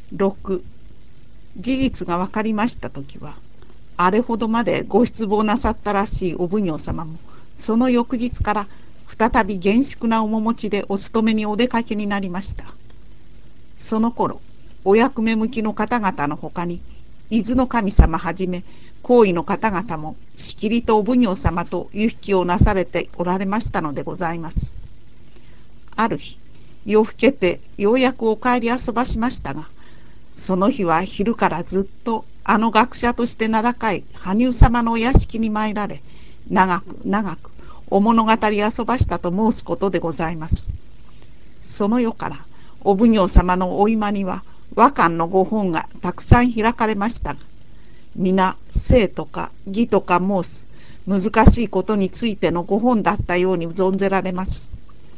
6、事実が分かりましたときは、あれほどまでご失望なさったらしいお奉行様も、その翌日から再び厳粛な面持ちでお勤めにお出かけになりました。その頃、お役目向きの方々のほかに、伊豆の神様はじめ、皇位の方々もしきりとお奉行様と行き来をなされておられましたのでございます。ある日、夜更けてようやくお帰り遊ばしましたが、その日は昼からずっとあの学者として名高い羽生様のお屋敷に参られ、長く長くお物語遊ばしたと申すことでございます。その夜からお奉行様のお居間には和漢のご本がたくさん開かれましたが、皆生とか義とか申す難しいことについてのご本だったように存ぜられます。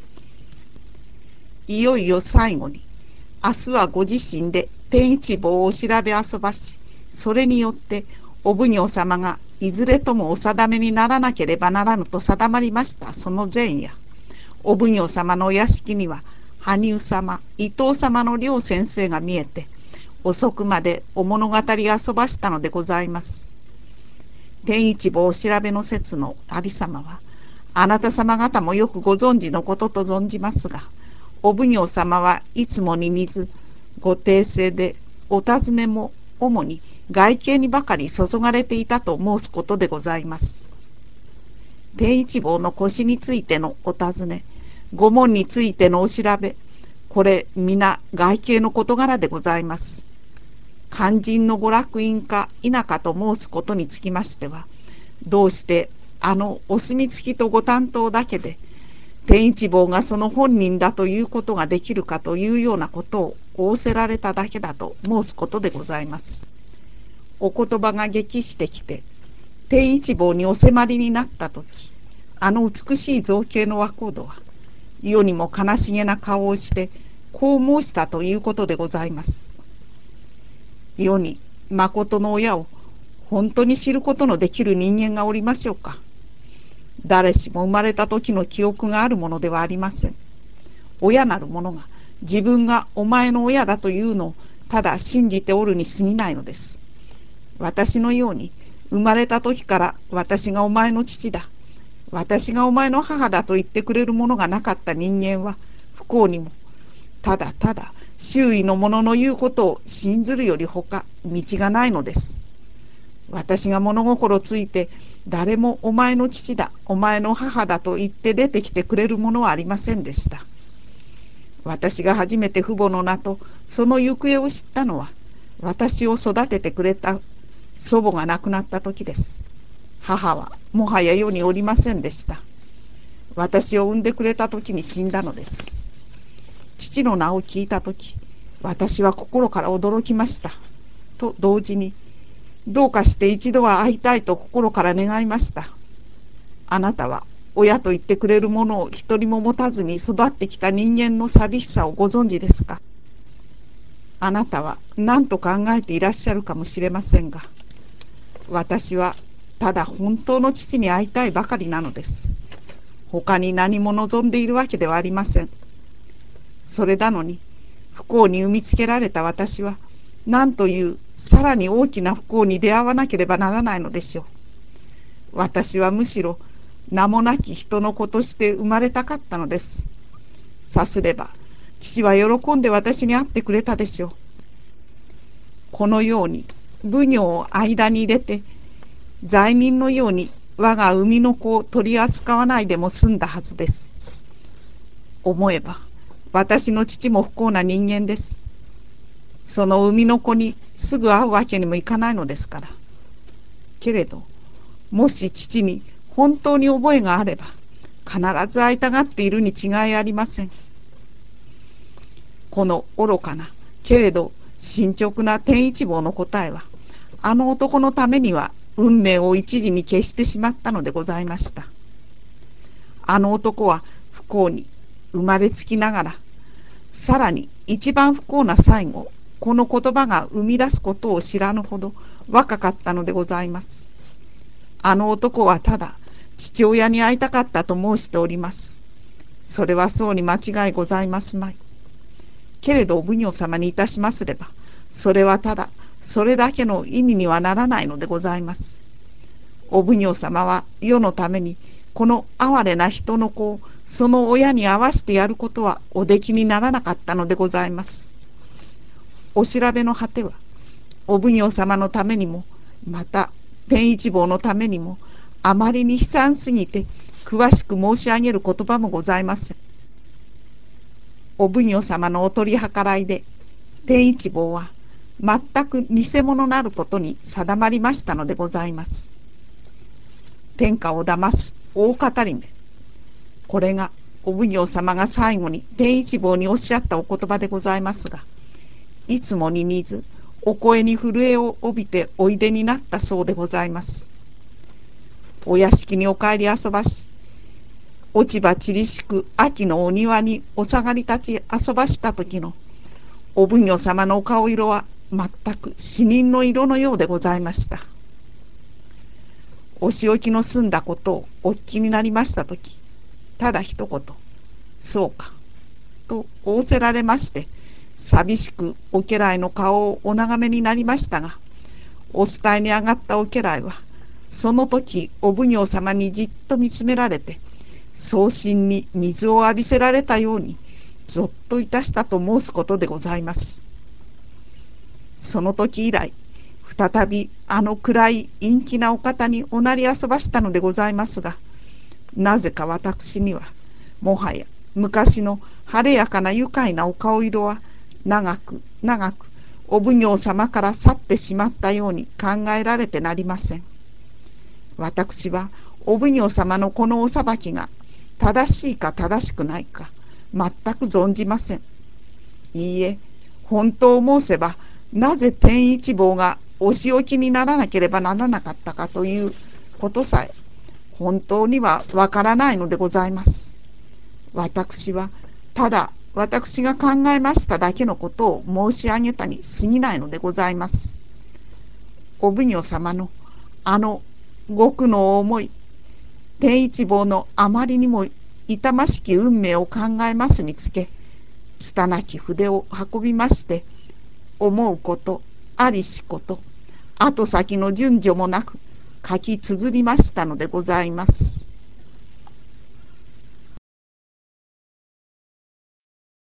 いよいよ最後に、明日はご自身で天一坊をお調べ遊ばし、それによってお奉行様がいずれともお定めにならなければならぬと定まりましたその前夜、お奉行様のお屋敷には羽生様、伊藤様の両先生が見えて、遅くまでお物語遊ばしたのでございます。天一坊お調べの説のありさまは、あなた様方もよくご存知のことと存じますが、お奉行様はいつもに似ず、ご訂正で、お尋ねも主に外見にばかり注がれていたと申すことでございます。天一坊の腰についてのお尋ね、御門についてのお調べ、これ皆外形の事柄でございます。肝心のご落印か否かと申すことにつきましては、どうしてあのお墨付きとご担当だけで天一坊がその本人だということができるかというようなことを仰せられただけだと申すことでございます。お言葉が激してきて天一坊にお迫りになった時、あの美しい造形の若人は世にも悲しげな顔をしてこう申したということでございます。世に誠の親を本当に知ることのできる人間がおりましょうか。誰しも生まれた時の記憶があるものではありません。親なる者が自分がお前の親だというのをただ信じておるに過ぎないのです。私のように生まれた時から私がお前の父だ、私がお前の母だと言ってくれるものがなかった人間は不幸にもただただ周囲の者の言うことを信ずるよりほか道がないのです。私が物心ついて誰もお前の父だ、お前の母だと言って出てきてくれるものはありませんでした。私が初めて父母の名とその行方を知ったのは、私を育ててくれた祖母が亡くなった時です。母はもはや世におりませんでした。私を産んでくれた時に死んだのです。父の名を聞いた時、私は心から驚きました。と同時に、どうかして一度は会いたいと心から願いました。あなたは親と言ってくれるものを一人も持たずに育ってきた人間の寂しさをご存知ですか。あなたは何と考えていらっしゃるかもしれませんが、私はただ本当の父に会いたいばかりなのです。他に何も望んでいるわけではありません。それなのに、不幸に産みつけられた私は、何というさらに大きな不幸に出会わなければならないのでしょう。私はむしろ名もなき人の子として生まれたかったのです。さすれば、父は喜んで私に会ってくれたでしょう。このように奉行を間に入れて、罪人のように我が生みの子を取り扱わないでも済んだはずです。思えば、私の父も不幸な人間です。その生みの子にすぐ会うわけにもいかないのですから。けれど、もし父に本当に覚えがあれば、必ず会いたがっているに違いありません。この愚かな、けれど進捗な天一坊の答えは、あの男のためには運命を一時に消してしまったのでございました。あの男は不幸に生まれつきながら、さらに一番不幸な最後、この言葉が生み出すことを知らぬほど若かったのでございます。あの男はただ父親に会いたかったと申しております。それはそうに間違いございますまい。けれどお奉行様にいたしますれば、 それはただそれだけの意味にはならないのでございます。お奉行様は世のためにこの哀れな人の子をその親に会わしてやることはおできにならなかったのでございます。お調べの果てはお奉行様のためにもまた天一坊のためにもあまりに悲惨すぎて詳しく申し上げる言葉もございません。お奉行様のお取り計らいで天一坊は全く偽物なることに定まりましたのでございます。天下を騙す大語りめ、これがお奉行様が最後に天一坊におっしゃったお言葉でございますが、いつもに似ずお声に震えを帯びておいでになったそうでございます。お屋敷にお帰り遊ばし、落ち葉ちりしく秋のお庭にお下がり立ち遊ばした時のお奉行様のお顔色は全く死人の色のようでございました。お仕置きの済んだことをお聞きになりました時、ただ一言、そうか、と仰せられまして、寂しくお家来の顔をお眺めになりましたが、お伝えに上がったお家来は、その時お奉行様にじっと見つめられて、送信に水を浴びせられたように、ぞっといたしたと申すことでございます。その時以来、再びあの暗い陰気なお方におなり遊ばしたのでございますが、なぜか私には、もはや昔の晴れやかな愉快なお顔色は、長く長くお奉行様から去ってしまったように考えられてなりません。私はお奉行様のこのお裁きが正しいか正しくないか全く存じません。いいえ、本当を申せば、なぜ天一坊がお仕置きにならなければならなかったかということさえ本当にはわからないのでございます。私はただ私が考えましただけのことを申し上げたに過ぎないのでございます。お奉行様のあのご苦悩を思い、天一坊のあまりにも痛ましき運命を考えますにつけ、拙き筆を運びまして、思うことありしこと後先の順序もなく書き綴りましたのでございます。